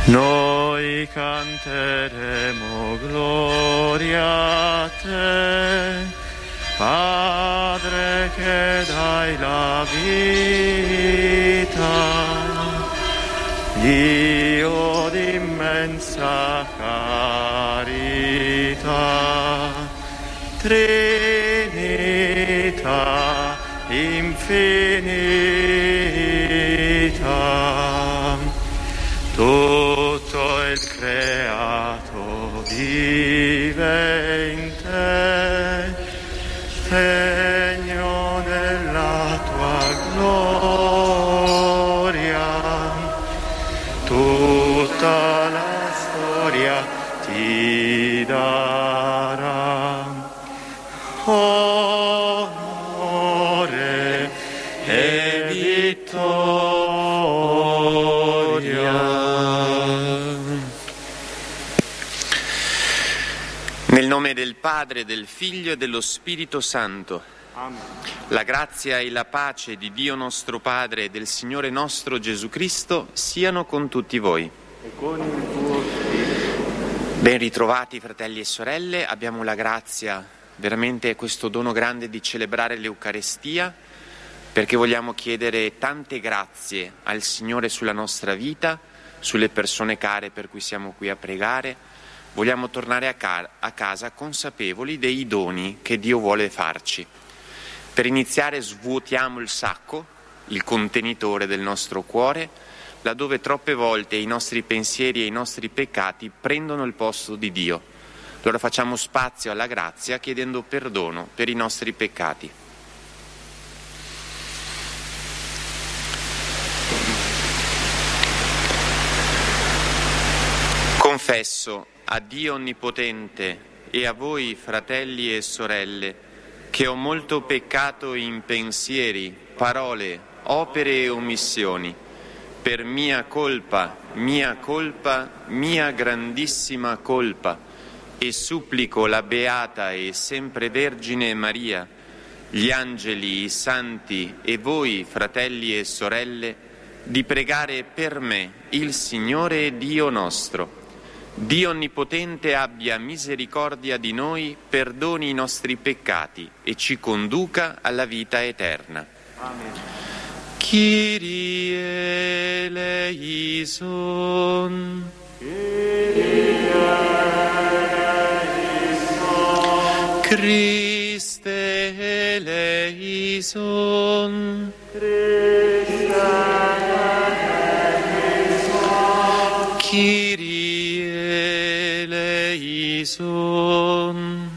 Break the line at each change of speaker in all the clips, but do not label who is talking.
Noi canteremo gloria a te, Padre che dai la vita, Dio d'immensa carità, Trinità infinita, tutto il creato vive in te, segno della tua gloria, tutta la storia ti darà onore e vittoria.
Nel nome del Padre, del Figlio e dello Spirito Santo.
Amen.
La grazia e la pace di Dio nostro Padre e del Signore nostro Gesù Cristo siano con tutti voi.
E con il tuo spirito.
Ben ritrovati fratelli e sorelle, abbiamo la grazia, veramente questo dono grande di celebrare l'Eucarestia, perché vogliamo chiedere tante grazie al Signore sulla nostra vita, sulle persone care per cui siamo qui a pregare. Vogliamo tornare a casa consapevoli dei doni che Dio vuole farci. Per iniziare svuotiamo il sacco, il contenitore del nostro cuore, laddove troppe volte i nostri pensieri e i nostri peccati prendono il posto di Dio. Allora facciamo spazio alla grazia chiedendo perdono per i nostri peccati. Confesso a Dio Onnipotente e a voi, fratelli e sorelle, che ho molto peccato in pensieri, parole, opere e omissioni, per mia colpa, mia grandissima colpa, e supplico la Beata e sempre Vergine Maria, gli angeli, i santi e voi, fratelli e sorelle, di pregare per me il Signore Dio nostro. Dio Onnipotente abbia misericordia di noi, perdoni i nostri peccati e ci conduca alla vita eterna.
Amen.
Kyrie eleison.
Kyrie eleison.
Christe eleison.
Christe eleison.
Kyrie eleison.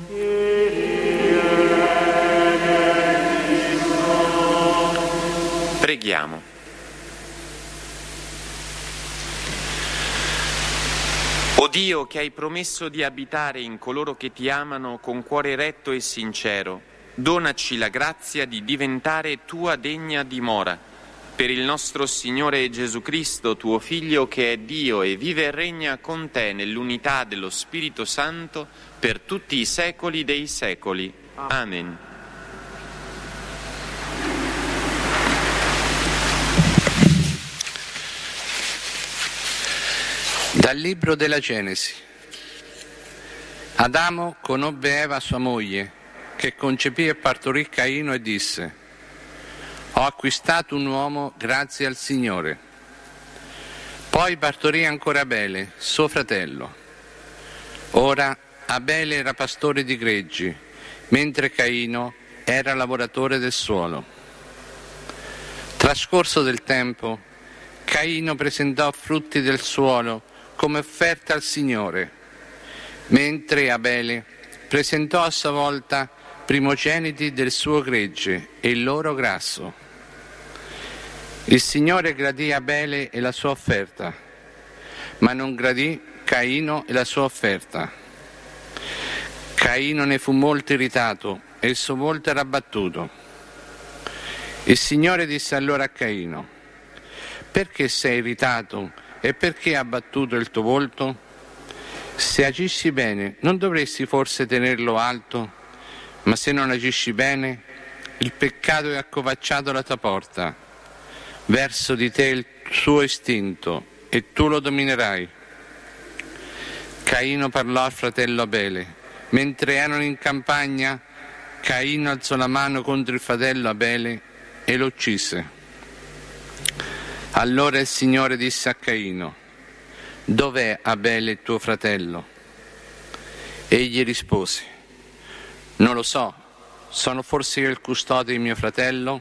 Preghiamo. O Dio, che hai promesso di abitare in coloro che ti amano con cuore retto e sincero, donaci la grazia di diventare tua degna dimora. Per il nostro Signore Gesù Cristo, tuo Figlio, che è Dio e vive e regna con te nell'unità dello Spirito Santo per tutti i secoli dei secoli. Amen.
Dal libro della Genesi. Adamo conobbe Eva sua moglie, che concepì e partorì Caino e disse: ho acquistato un uomo grazie al Signore. Poi partorì ancora Abele, suo fratello. Ora Abele era pastore di greggi, mentre Caino era lavoratore del suolo. Trascorso del tempo, Caino presentò frutti del suolo come offerta al Signore, mentre Abele presentò a sua volta primogeniti del suo gregge e il loro grasso. Il Signore gradì Abele e la sua offerta, ma non gradì Caino e la sua offerta. Caino ne fu molto irritato e il suo volto era abbattuto. Il Signore disse allora a Caino: perché sei irritato e perché ha abbattuto il tuo volto? Se agisci bene, non dovresti forse tenerlo alto? Ma se non agisci bene, il peccato è accovacciato alla tua porta. Verso di te il suo istinto e tu lo dominerai. Caino parlò al fratello Abele. Mentre erano in campagna, Caino alzò la mano contro il fratello Abele e lo uccise. Allora il Signore disse a Caino: «Dov'è Abele tuo fratello?» Egli rispose: «Non lo so, sono forse io il custode di mio fratello?»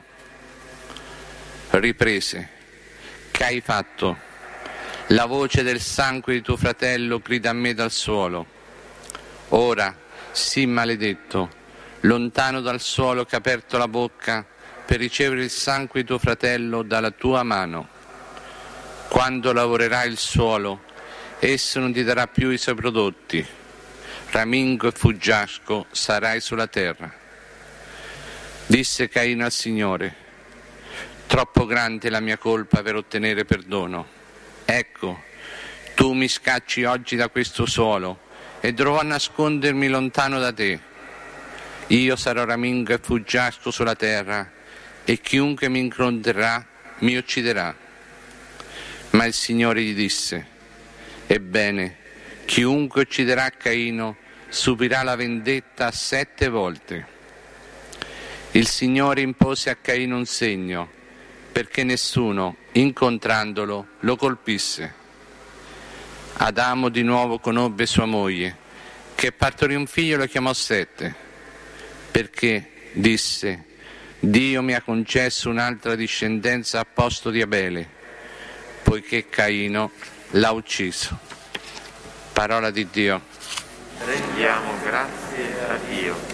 Riprese: «Che hai fatto? La voce del sangue di tuo fratello grida a me dal suolo. Ora, sii maledetto, lontano dal suolo che ha aperto la bocca per ricevere il sangue di tuo fratello dalla tua mano. Quando lavorerai il suolo, esso non ti darà più i suoi prodotti. Ramingo e fuggiasco sarai sulla terra». Disse Caino al Signore: «Troppo grande è la mia colpa per ottenere perdono. Ecco, tu mi scacci oggi da questo suolo e dovrò nascondermi lontano da te. Io sarò ramingo e fuggiasco sulla terra e chiunque mi incontrerà mi ucciderà». Ma il Signore gli disse: «Ebbene, chiunque ucciderà Caino subirà la vendetta 7 volte». Il Signore impose a Caino un segno, perché nessuno, incontrandolo, lo colpisse. Adamo di nuovo conobbe sua moglie, che partorì un figlio e lo chiamò Sette, perché, disse, Dio mi ha concesso un'altra discendenza a posto di Abele, poiché Caino l'ha ucciso. Parola di Dio.
Rendiamo grazie a Dio.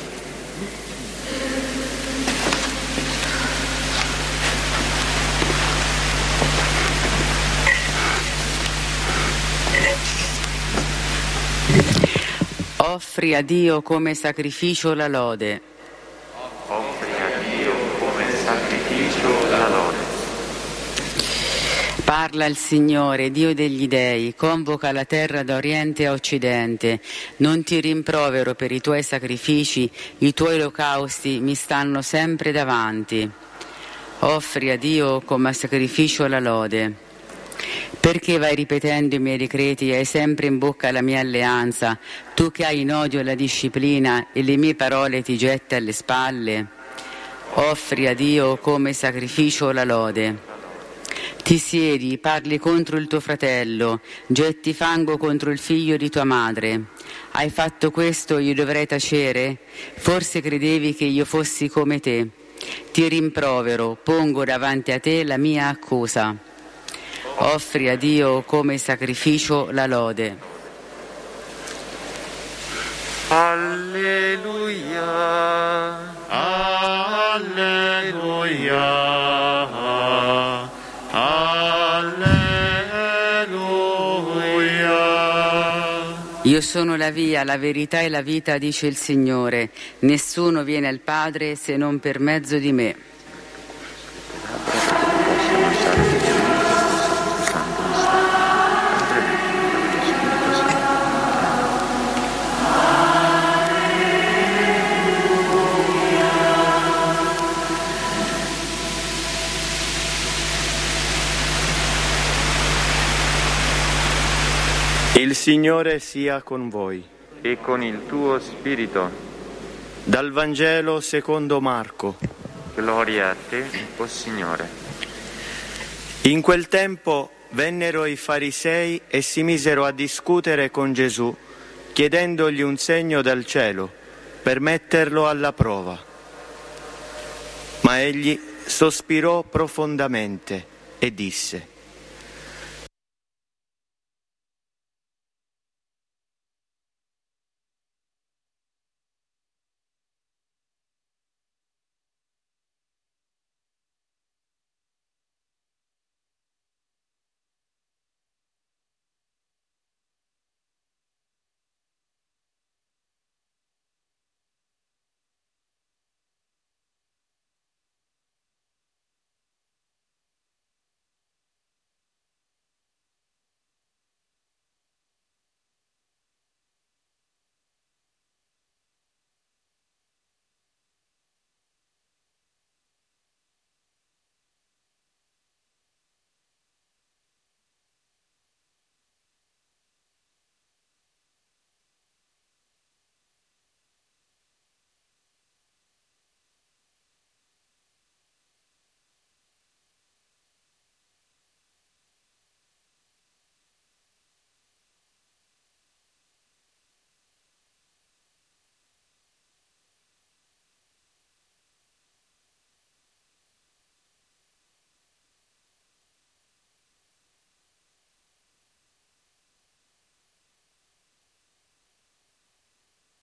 Offri a Dio come sacrificio la lode.
Offri a Dio come sacrificio la lode.
Parla il Signore, Dio degli dei, convoca la terra da oriente a occidente. Non ti rimprovero per i tuoi sacrifici, i tuoi olocausti mi stanno sempre davanti. Offri a Dio come sacrificio la lode. Perché vai ripetendo i miei decreti e hai sempre in bocca la mia alleanza, tu che hai in odio la disciplina e le mie parole ti getti alle spalle? Offri a Dio come sacrificio la lode. Ti siedi, parli contro il tuo fratello, getti fango contro il figlio di tua madre. Hai fatto questo, io dovrei tacere? Forse credevi che io fossi come te. Ti rimprovero, pongo davanti a te la mia accusa. Offri a Dio come sacrificio la lode.
Alleluia,
Alleluia, alleluia.
Io sono la via, la verità e la vita, dice il Signore. Nessuno viene al Padre se non per mezzo di me.
Il Signore sia con voi.
e con il tuo spirito.
Dal Vangelo secondo Marco.
Gloria a te, o Signore.
In quel tempo vennero i farisei e si misero a discutere con Gesù, chiedendogli un segno dal cielo per metterlo alla prova. Ma egli sospirò profondamente e disse: